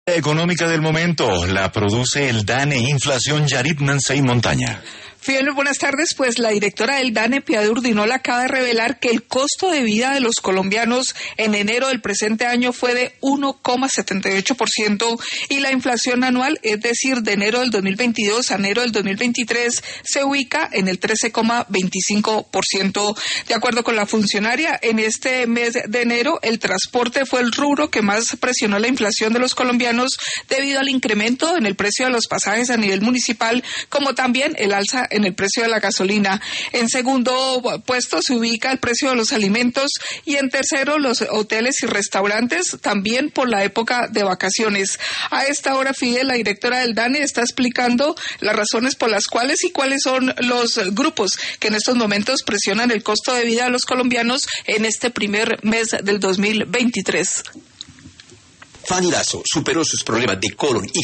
Económica del momento la produce el DANE Inflación Yarit Nansei Montaña. Fidel, buenas tardes. Pues la directora del DANE, Piedad Urdinola, acaba de revelar que el costo de vida de los colombianos en enero del presente año fue de 1,78% y la inflación anual, es decir, de enero del 2022 a enero del 2023, se ubica en el 13,25%. De acuerdo con la funcionaria, en este mes de enero el transporte fue el rubro que más presionó la inflación de los colombianos debido al incremento en el precio de los pasajes a nivel municipal, como también el alza en el precio de la gasolina. En segundo puesto se ubica el precio de los alimentos y en tercero los hoteles y restaurantes, también por la época de vacaciones. A esta hora, Fidel, la directora del DANE está explicando las razones por las cuales y cuáles son los grupos que en estos momentos presionan el costo de vida de los colombianos en este primer mes del 2023. Fanny Lazo superó sus problemas de colon y